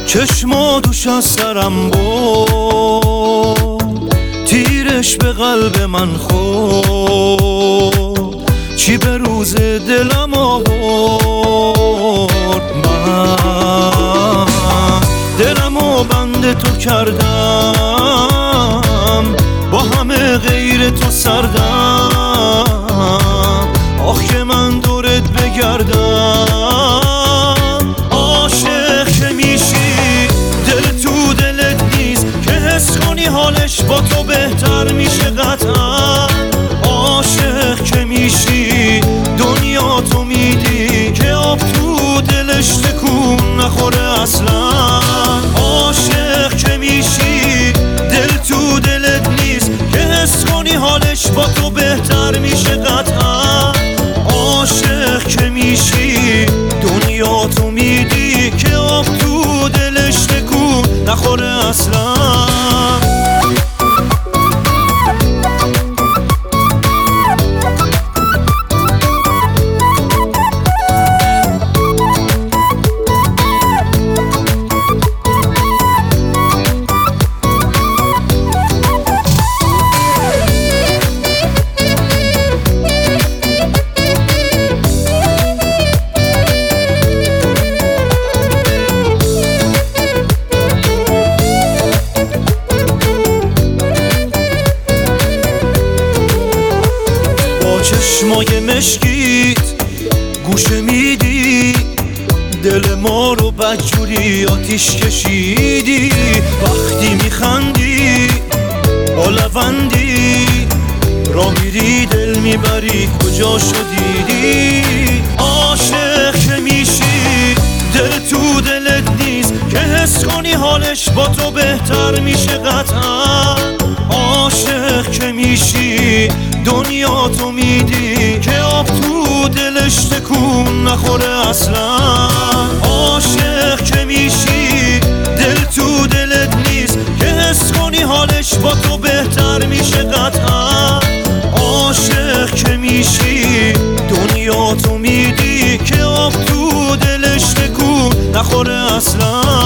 چشما دوش از سرم بود، تیرش به قلب من خورد، چی به روز دلم آورد. من دلمو بند تو کردم، با همه غیر تو سردم، آخ که من دورت بگردم. عاشق که میشی دل تو دلت نیست، که حس کنی حالش با تو بهتر میشه قطعا. عاشق که میشی دنیا تو میدی، که آب تو دلش تکون نخوره اصلا. عاشق که میشی دل تو دلت نیست، که حس کنی حالش با تو بهتر میشه قطعا. عاشق که میشی دنیا تو میدی، که آب تو دلش تکون نخوره اصلا. چشمای مشکیت گوشه میدی، دل ما رو بدجوری آتیش کشیدی. وقتی میخندی با لبندی، را میری دل میبری کجا شدیدی. عاشق که میشی دل تو دلت نیست، که حس کنی حالش با تو بهتر میشه قطعا. عاشق که میشی دنیا تو میدی، که آب تو دلش تکون نخوره اصلا. عاشق که میشی دل تو دلت نیست، که حس کنی حالش با تو بهتر میشه قطعا. عاشق که میشی دنیا تو میدی، که آب تو دلش تکون نخوره اصلا.